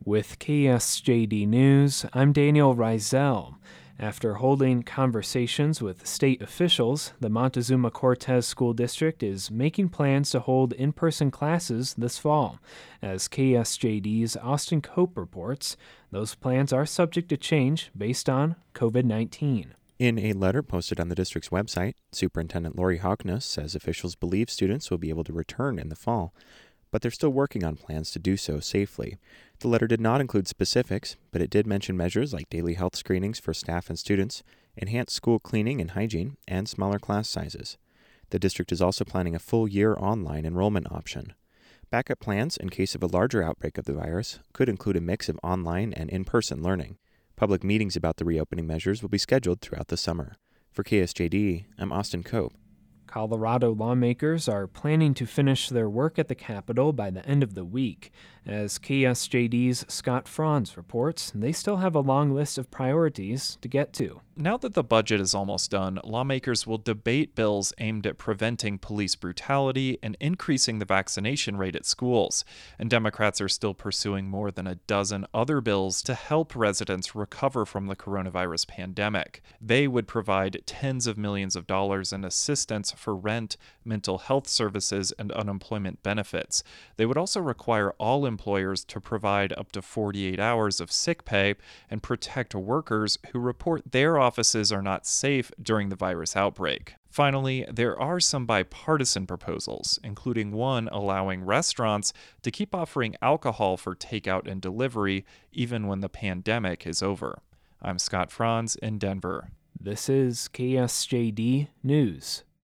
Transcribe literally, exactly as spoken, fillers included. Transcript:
With K S J D News, I'm Daniel Reisel. After holding conversations with state officials, the Montezuma-Cortez School District is making plans to hold in-person classes this fall. As K S J D's Austin Cope reports, those plans are subject to change based on covid nineteen. In a letter posted on the district's website, Superintendent Lori Hawkness says officials believe students will be able to return in the fall, but they're still working on plans to do so safely. The letter did not include specifics, but it did mention measures like daily health screenings for staff and students, enhanced school cleaning and hygiene, and smaller class sizes. The district is also planning a full-year online enrollment option. Backup plans in case of a larger outbreak of the virus could include a mix of online and in-person learning. Public meetings about the reopening measures will be scheduled throughout the summer. For K S J D, I'm Austin Cope. Colorado lawmakers are planning to finish their work at the Capitol by the end of the week. As K S J D's Scott Franz reports, they still have a long list of priorities to get to. Now that the budget is almost done, lawmakers will debate bills aimed at preventing police brutality and increasing the vaccination rate at schools. And Democrats are still pursuing more than a dozen other bills to help residents recover from the coronavirus pandemic. They would provide tens of millions of dollars in assistance for rent, mental health services, and unemployment benefits. They would also require all employers to provide up to forty-eight hours of sick pay and protect workers who report their offices are not safe during the virus outbreak. Finally, there are some bipartisan proposals, including one allowing restaurants to keep offering alcohol for takeout and delivery even when the pandemic is over. I'm Scott Franz in Denver. This is K S J D News.